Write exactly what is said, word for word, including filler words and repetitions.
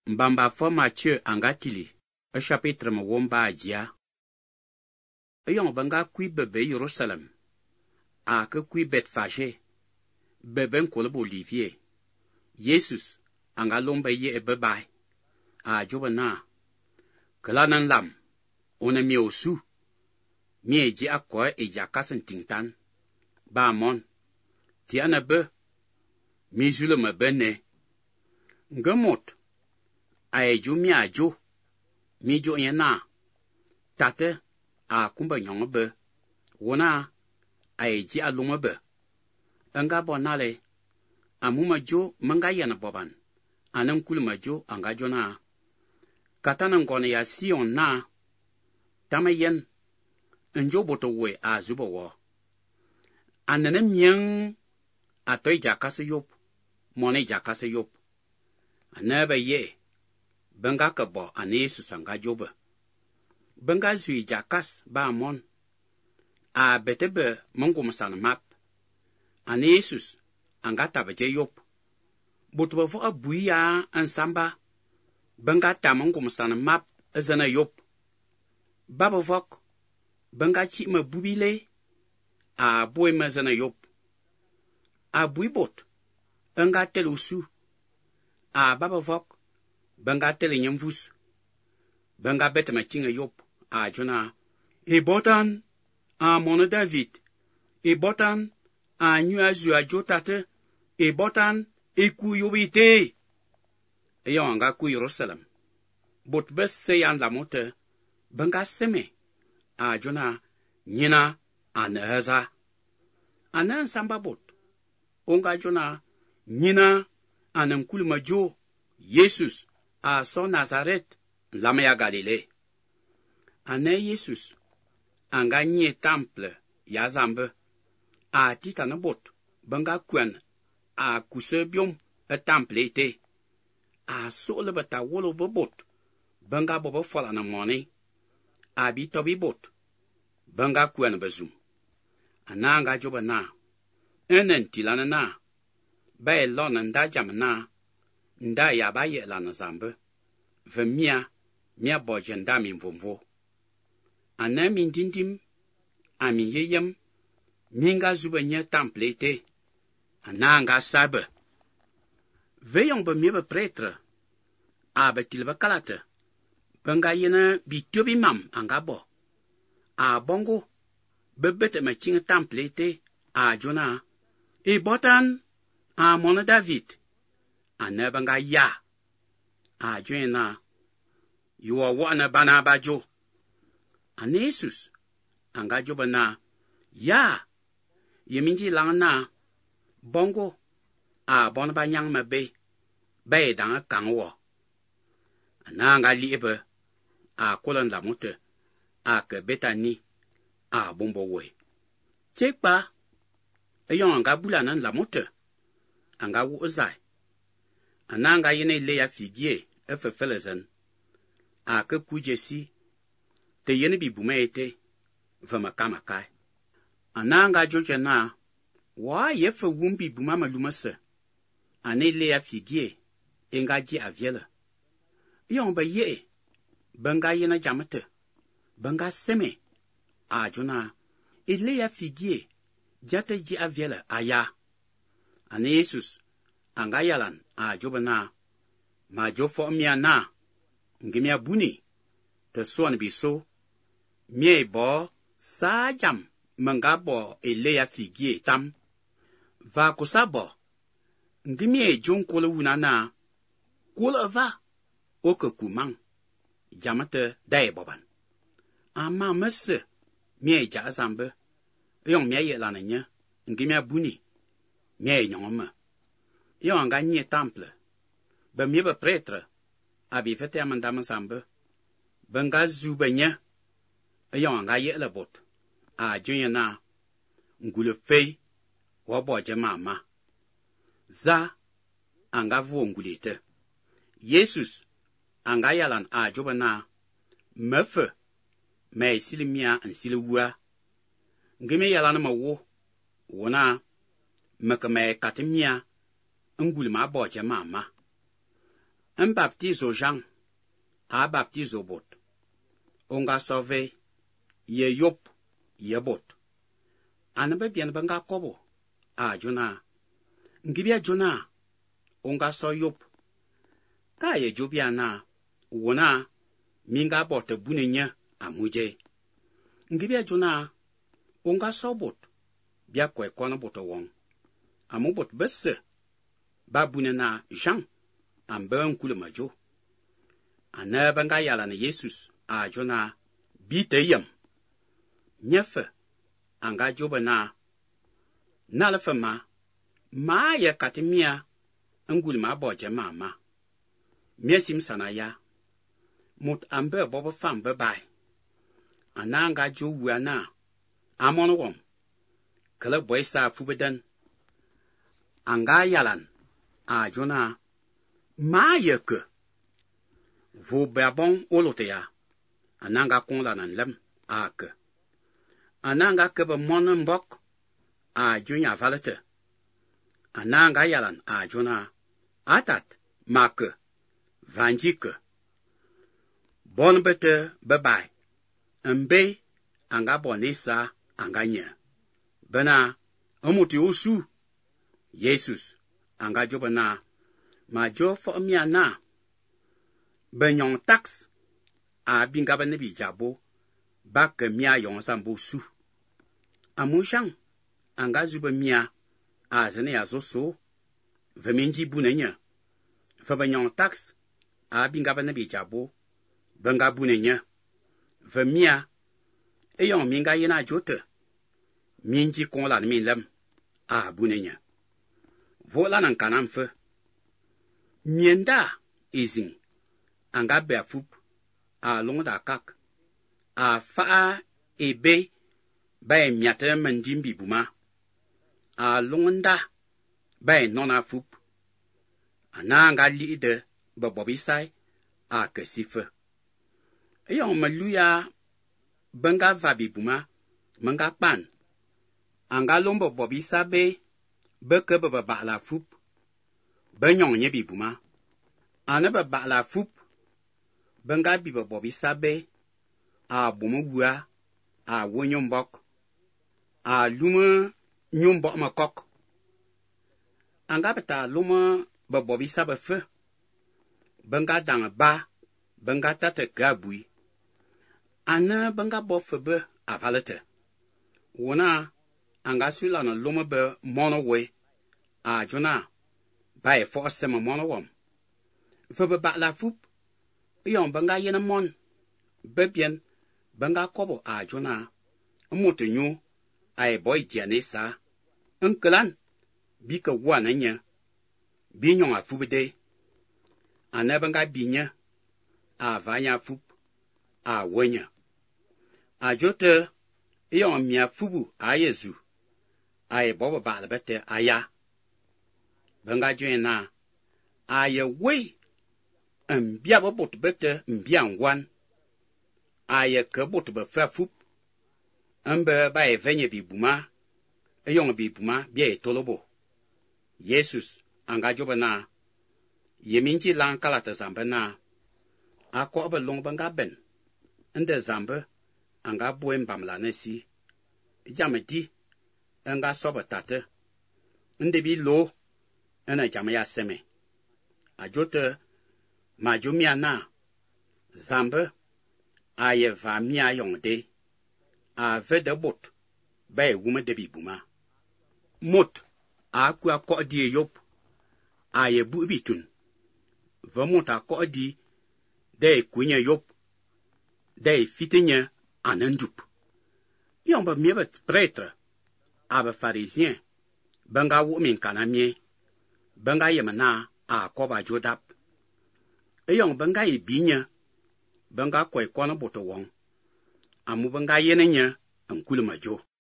Mbamba fo Matthieu angatili, e chapitre me womba adia. E yon banga kui bebe Jerusalem, a ke kui Betfage, bebe nkolb Olivier. Jesus, anga lomba ye e bebai, a joba na. Kelanan lam, one mi osu, mi e ji akwa e jakasen tingtan, ba mon, ti anabe, mi zule me bene. Ngemot, a e jo mi a jo, mi jo yena, tate, a kumba nyong be, wona, a e ji alunga be. Anga bonale, a muma jo manga yana boban, anam kulma jo anga jona. Katana ngone ya Sion na, tama yen, njo boto we a zuba wo. Anene myeng, a toy jakase yop, mone jakase yop. Anebe ye, benga kebo ane Jesus anga jobe. Benga zui jakas ba mon. A betebe mungu masana map. Ane Jesus anga tabeje yop. Botobe fo abui ya ansamba. Benga ta mungu masana map ezana yop. Baba vok. Benga chi me bubile. A boy me zana yop. A bui bot. Enga telusu. A baba vok. Benga tele nyemvus. Benga bete ma chinga yop. A jona. E botan. A mono David. E botan. A nyu azu a jotate. E botan. E ku yobite. E yon anga ku Jerusalem. Bot bes se yan la mote. Benga seme. A jona. Nyina. A neheza. A nan samba bot. Onga jona. Nyina. A nan kulma jo. Jesus. A son Nazaret, lamaya Galile. Ane Jesus, anga nye temple, ya zambe. A titana bot, banga kwen, a kuse biom, e temple ete. A sole beta wolo bot, banga bobo fola na mone. A bi tobi bot, banga kwen bezum. Ananga joba na, enen tilana na, ba lona nda jam na. Nda ya ba ye la na zambe. Ve mia, mia boje nda min vomvo. Ana min dindim, a min yeyem, minga zube nye templete. Ana anga sabe. Ve yon be mie be pretre. A be tilbe kalate. Benga yene bi tiobi mam anga bo. A bongo, be bete me chinge templete. A jona. E botan, a mona David. Ane banga ya. A jwena. Yuwa wana bana bajo. Ane Jesus. Anga joba na. Ya. Yeminji lang na. Bongo. A bon ba nyang mebe. Bay danga kangwo. Ana anga liebe. A kolon la mote. A ke betani. A bombo we. Chekpa. Eyon anga bula nan la mote. Anga wu ozai. Ananga yene le ya figie, e fe felezen. A ke kuje si, te yene bi bume ete, ve makamakai. Ananga joje na, wa ye fe wumbi buma malumase. Ane le ya figie, enga ji aviele. Yon be ye, benga yene jamete, benga seme. A jona, e le ya figie, jate ji aviele aya. Ane Jesus, anga yalan, a joba na, ma jo fo mia na, ngimia buni, te soan biso, mie bo, sa jam, manga bo e lea figie tam, va kosa bo, ngimie jon kole wuna na, kole va, oke kumang, jamate dae boban. Ama mese, mie ja zambe, yon mie ye lana nye, ngimia buni, mie nyongome. Yon anga nye temple. Be mie be pretre. Abi fete amandama sambe. Benga zube nye. Yon anga ye le bot. A junye na. Ngule fei. Waboje mama. Za. Anga vo ngulite. Jesus. Anga yalan a joba na. Mefe. Me sili mia en sili wua. Ngime yalan ma wo. Wona. Meke me katimia. Ngul ma boje mama. un baptizo Jean, a baptizo bot. Onga sove, ye yop, ye bot. Anabe bien banga kobo, a jona. Ngibia jona, onga so yop. Ka ye jobia na, wona, minga bot bunenya, amuje. Ngibia jona, onga so bot, bia kwe kono boto wong. Amu bot besse, babune na Jean, ambe nkule majo. Ana banga yala na Jesus, a jona, bite yam. Nyefe, anga joba na, nalefe ma, ma ye katimia, ngule ma boje mama. Miesim sana ya, mut ambe bobo fam bebai. Ana anga jo wana, amon wom, kele boy sa fubeden. Anga yalan, a jona, ma ye ke. Vo babon olote ya, ananga kon la nan lem, a ke. Ananga kebe mon mbok, a junya valete. Ananga yalan, a jona, atat, ma ke, vanji ke. Bon bete bebai, mbe, anga bonesa, anga nye. Bena, amuti osu, Jesus, anga joba na, ma jo fo mia na. Benyon tax, a bingaba nebi jabo, bak mia yon sambo su. Amushan, anga zuba mia, a zene ya zoso, veminji bunenya. Vebenyon tax, a bingaba nebi jabo, benga bunenya. Vemia, e yon minga yena jote, minji kon la min lem, a bunenya. Vola nan kanam fe. Mienda, izin. Anga beafup, a long da kak, a faa ebe, bay miate mendimbi buma, a londa, bay nona fup, ananga liide, bebobisai, a kesife. Eyon meluya, benga vabi buma, menga pan, anga lombo bobisa be, beke bebe la fup, benyon nyebi buma, anebe la fup, benga bibe bobi sabe, a bomo wua, a wonyo mbok, a lume nyombo makok. Anga beta lume be bobi sabe fe, benga dang ba, benga tate gabui, ana benga bofebe avalete. Wona, anga sula na lume be mono we, a jona, ba e fo sema mono wom. Febe ba la fup, yon benga yena mon, bebien, benga kobo a jona, mote nyo, a e boy diane sa, unkelan, bika wana nye, binyon a fubede, ane benga binye, a vanya fup, a wenya. A jote, yon mia fubu a yezu, a e bobo balabete a ya. Benga jwena, a ye wey, mbia bo bot bete mbia ngwan. Aye ke bot be fa fup. Mbe ba e venye bi buma. E yon bi buma bia e tolobo. Jesus, anga joba na. Ye minji lang kalata zambe na. Ako obe long banga ben. Nde zambe, anga bue mbamla nesi. Jame di, anga soba tate. Nde bi lo, ena jame ya seme. Ajote, majo mia na, zambe, aye va mia yongde, a ve de bot, bay wume de bibuma. Mot, a kwa ko di yop, aye bu bitun. Ve mot a ko di, de kwenye yop, de fitenye anendup. Yon be miebe pretre, abe pharisien, benga wumin kanamye, benga yemana a koba jodap. Eyong benga e binya, benga kwe kono boto wong. Amu benga yene nye, nkule majo.